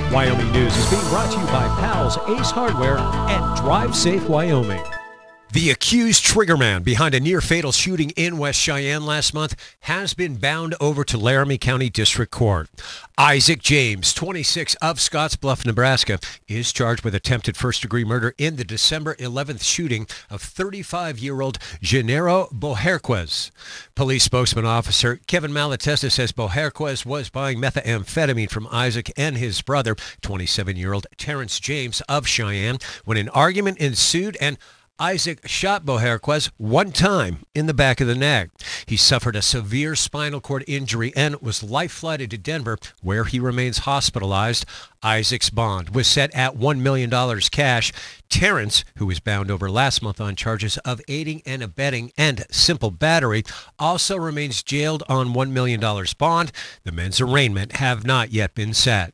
Wyoming News is being brought to you by Pals Ace Hardware and Drive Safe Wyoming. The accused triggerman behind a near-fatal shooting in West Cheyenne last month has been bound over to Laramie County District Court. Isaac James, 26, of Scottsbluff, Nebraska, is charged with attempted first-degree murder in the December 11th shooting of 35-year-old Genaro Boherquez. Police spokesman officer Kevin Malatesta says Boherquez was buying methamphetamine from Isaac and his brother, 27-year-old Terrence James of Cheyenne, when an argument ensued and Isaac shot Boherquez one time in the back of the neck. He suffered a severe spinal cord injury and was life-flighted to Denver, where he remains hospitalized. Isaac's bond was set at $1 million cash. Terrence, who was bound over last month on charges of aiding and abetting and simple battery, also remains jailed on $1 million bond. The men's arraignment have not yet been set.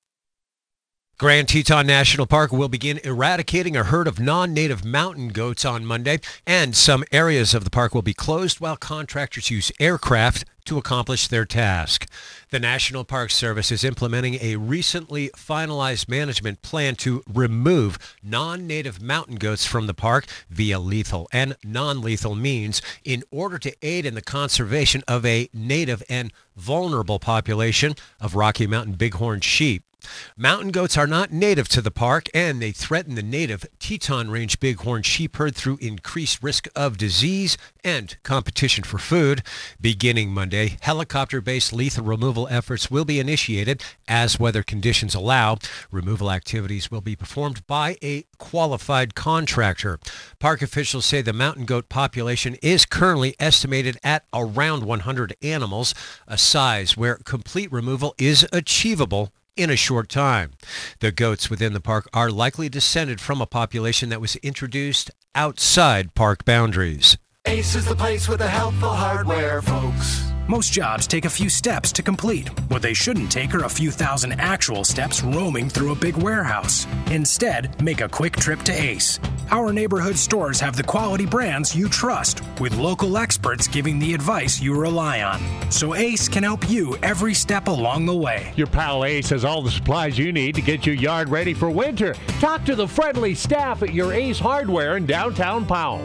Grand Teton National Park will begin eradicating a herd of non-native mountain goats on Monday, and some areas of the park will be closed while contractors use aircraft to accomplish their task. The National Park Service is implementing a recently finalized management plan to remove non-native mountain goats from the park via lethal and non-lethal means in order to aid in the conservation of a native and vulnerable population of Rocky Mountain bighorn sheep. Mountain goats are not native to the park, and they threaten the native Teton Range bighorn sheep herd through increased risk of disease and competition for food. Beginning Monday, helicopter-based lethal removal efforts will be initiated as weather conditions allow. Removal activities will be performed by a qualified contractor. Park officials say the mountain goat population is currently estimated at around 100 animals, a size where complete removal is achievable in a short time. The goats within the park are likely descended from a population that was introduced outside park boundaries. Ace is the place with the helpful hardware, folks. Most jobs take a few steps to complete. What they shouldn't take are a few thousand actual steps roaming through a big warehouse. Instead, make a quick trip to Ace. Our neighborhood stores have the quality brands you trust, with local experts giving the advice you rely on. So Ace can help you every step along the way. Your pal Ace has all the supplies you need to get your yard ready for winter. Talk to the friendly staff at your Ace Hardware in downtown Powell.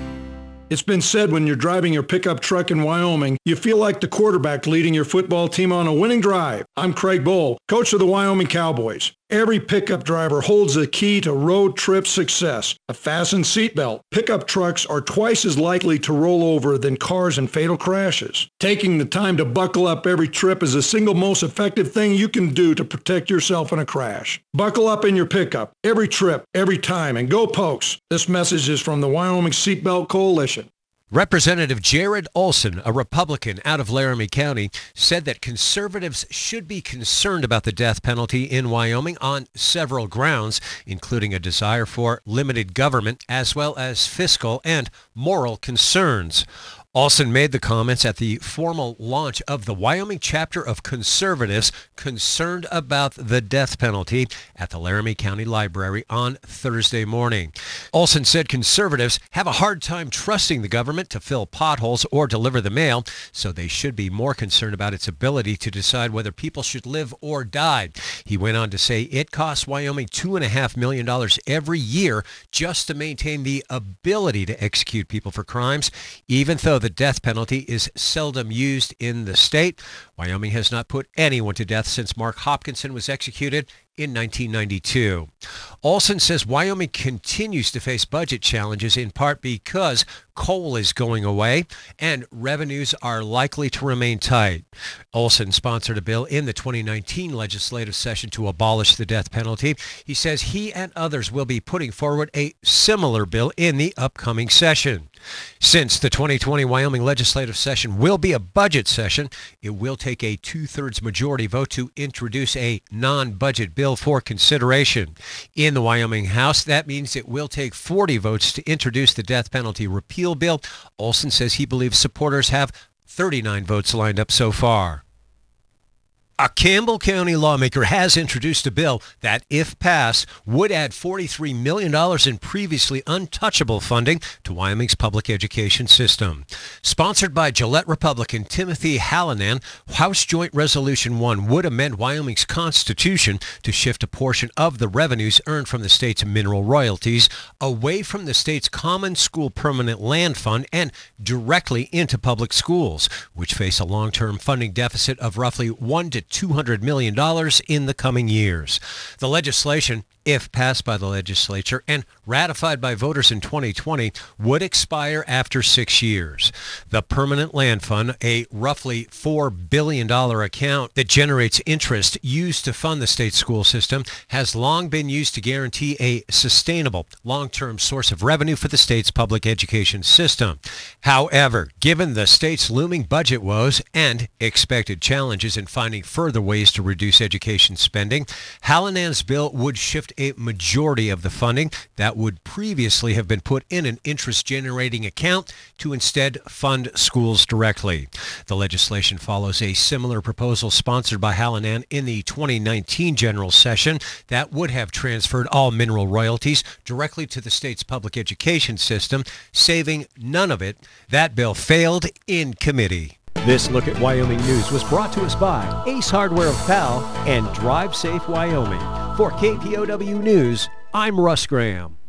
It's been said when you're driving your pickup truck in Wyoming, you feel like the quarterback leading your football team on a winning drive. I'm Craig Bohl, coach of the Wyoming Cowboys. Every pickup driver holds the key to road trip success, a fastened seatbelt. Pickup trucks are twice as likely to roll over than cars in fatal crashes. Taking the time to buckle up every trip is the single most effective thing you can do to protect yourself in a crash. Buckle up in your pickup, every trip, every time, and go Pokes. This message is from the Wyoming Seatbelt Coalition. Representative Jared Olson, a Republican out of Laramie County, said that conservatives should be concerned about the death penalty in Wyoming on several grounds, including a desire for limited government as well as fiscal and moral concerns. Olson made the comments at the formal launch of the Wyoming chapter of conservatives concerned about the death penalty at the Laramie County Library on Thursday morning. Olson said conservatives have a hard time trusting the government to fill potholes or deliver the mail, so they should be more concerned about its ability to decide whether people should live or die. He went on to say it costs Wyoming $2.5 million every year just to maintain the ability to execute people for crimes, even though the death penalty is seldom used in the state. Wyoming has not put anyone to death since Mark Hopkinson was executed in 1992. Olson says Wyoming continues to face budget challenges in part because coal is going away and revenues are likely to remain tight. Olson sponsored a bill in the 2019 legislative session to abolish the death penalty. He says he and others will be putting forward a similar bill in the upcoming session. Since the 2020 Wyoming legislative session will be a budget session, it will take a 2/3 majority vote to introduce a non-budget bill for consideration. In the Wyoming House, that means it will take 40 votes to introduce the death penalty repeal bill. Olson says he believes supporters have 39 votes lined up so far. A Campbell County lawmaker has introduced a bill that, if passed, would add $43 million in previously untouchable funding to Wyoming's public education system. Sponsored by Gillette Republican Timothy Hallinan, House Joint Resolution 1 would amend Wyoming's constitution to shift a portion of the revenues earned from the state's mineral royalties away from the state's Common School Permanent Land Fund and directly into public schools, which face a long-term funding deficit of roughly $1 to $200 million in the coming years. The legislation, if passed by the legislature and ratified by voters in 2020, would expire after 6 years. The Permanent Land Fund, a roughly $4 billion account that generates interest used to fund the state school system, has long been used to guarantee a sustainable, long-term source of revenue for the state's public education system. However, given the state's looming budget woes and expected challenges in finding further ways to reduce education spending, Hallinan's bill would shift a majority of the funding that would previously have been put in an interest-generating account to instead fund schools directly. The legislation follows a similar proposal sponsored by Hallinan in the 2019 general session that would have transferred all mineral royalties directly to the state's public education system, saving none of it. That bill failed in committee. This Look at Wyoming News was brought to us by Ace Hardware of Powell and Drive Safe Wyoming. For KPOW News, I'm Russ Graham.